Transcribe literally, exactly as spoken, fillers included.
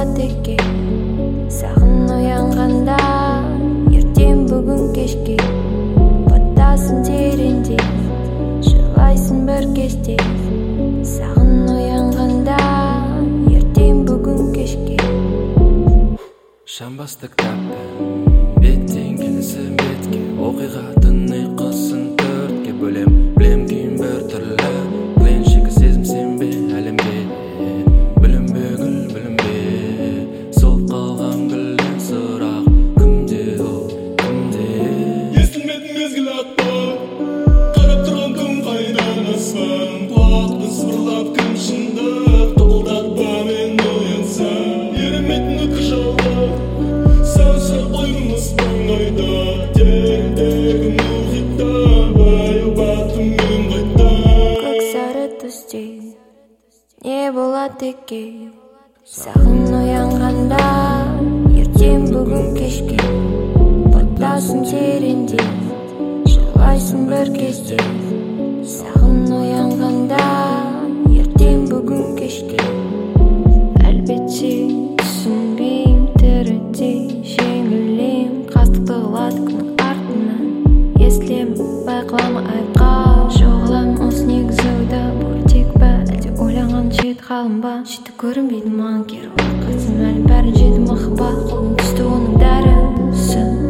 болады екен сағын оянғанда ертең бүгін кешке батасың тереңде жылайсың бір кезде сағын оянғанда ертең бүгін кешке шамбасты кітаппен беттен келесің бетке оқиғатын ұйқысын төртке бөлем білем күйім бір түрлі пленшігі сезім сенбе әлемге білінбе гүл білінбе сол қалған гүлден сұрақ кімде ол кімде естілмеді мезгіл атпай қарап тұрған күн қайдан аспан құлақты сыбырлап кім шындық тоқылдатпа мен оянсам ерімейтін өткі жауға сәусі ойымыз маңайда тереңдегі мұхитта баяу батумен қайта көк сары түсте не болады екен сағын оянғанда ертең бүгін кешке батасың тереңде жылайсың бір кезде сағын оянғанда ертең бүгін кешке әлбетте түсінбеймін тіріде жеңілем қастықты қылады күннің артынан естілемін байқалама айқау жоғалам осы негізі ойда бөлтек па әлде ойлаған жет қалым ба жеті көрінбейді маған кері уақытсың әлі бәрін жеді махаббат қолым түсті оның дәрісі